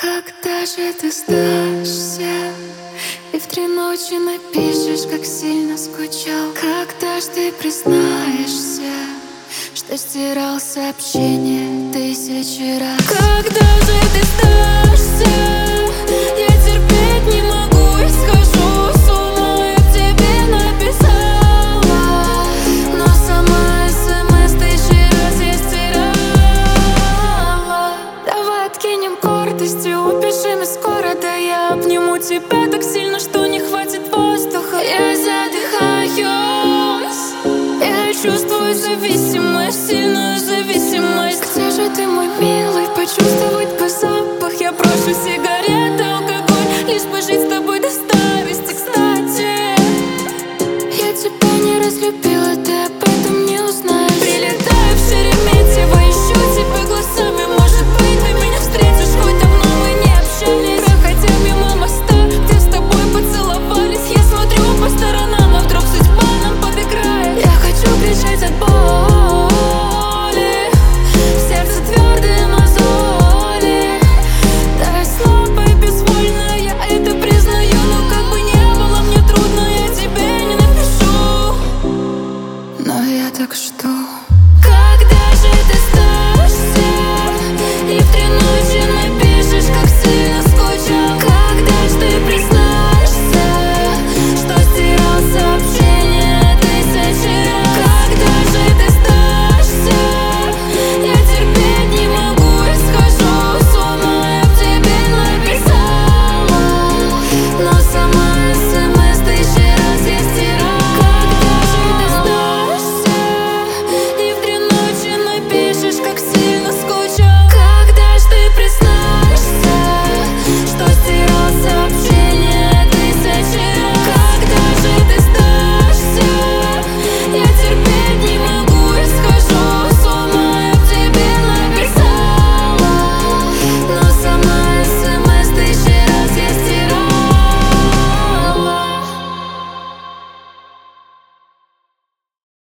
Когда же ты сдашься и в 3 ночи напишешь, как сильно скучал? Когда ж ты признаешься, что стирал сообщения 1000 раз? Когда же ты сдашься? Я терпеть не могу и схожу с ума. Я к тебе написала, но сама СМС 1000 раз я стирала. Давай откинем гордость и убежим из города. Я обниму тебя так сильно, что не хватит воздуха. Я задыхаюсь, я чувствую зависимость, сильную зависимость. Где же ты, мой милый? Почувствовать бы запах. Я брошу сигареты.